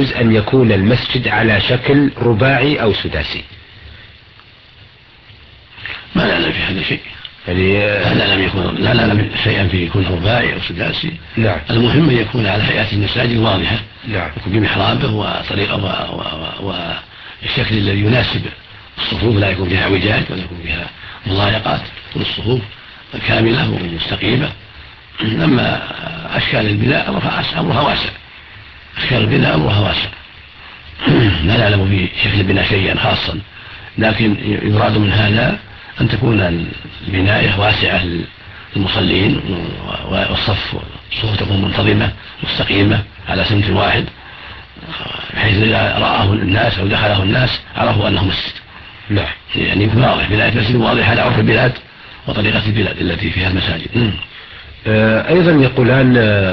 يجوز أن يكون المسجد على شكل رباعي أو سداسي؟ ما نعلم في هذا شيء، يعني لا نعلم شيئا في يكون رباعي أو سداسي. نعم. المهم أن يكون على هيئة المساجد واضحة. نعم. يكون بمحرابه وطريقة والشكل الذي يناسب الصفوف، لا يكون فيها اعوجاج ولا يكون فيها مضايقات، تكون الصفوف كاملة ومستقيمة. أما أشكال البناء أمرها واسع، أشكال البناء أمرها واسع. لا نعلم في شكل البناء شيئا خاصا، لكن يراد من هذا أن تكون البناية واسعة للمصلين، والصفوف تكون منتظمة مستقيمة على سمت واحد، بحيث إذا رآه الناس أو دخله الناس عرفوا أنه مسجد. نعم. يعني يكون واضح، بناية مسجد واضحة على عرف البلاد وطريقة البلاد التي فيها المساجد. أيضا يقولان